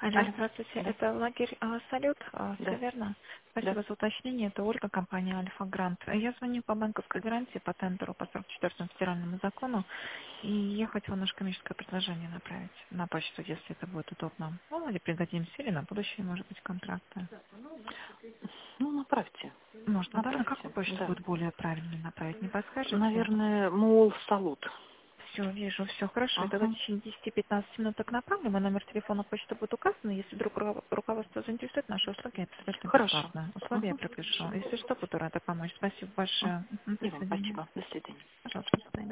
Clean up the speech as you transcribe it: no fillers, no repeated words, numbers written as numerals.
Алло, Алло. здравствуйте. Да, Это лагерь «Салют», все да, верно? да. Спасибо за уточнение. Это Ольга, компания «Альфа Грант». Я звоню по банковской гарантии по тендеру по 44-му федеральному закону, и я хотела наше коммерческое предложение направить на почту, если это будет удобно. Ну, или пригодимся, или на будущее, может быть, контракты. Ну, направьте. Можно, да? На Направьте. какую почту Да. будет более правильно направить, не подскажете? Наверное, мол, салут. Все, вижу, все хорошо. И тогда в Ага. течение 10-15 минут так направлю. Мой номер телефона почты будет указан. Если вдруг руководство заинтересует наши услуги, абсолютно Хорошо. бесплатно. Условия я Угу. пропишу. Если что, буду рада помочь. Спасибо большое. Мгм. До И вам свидания. спасибо. До свидания. Пожалуйста, до свидания.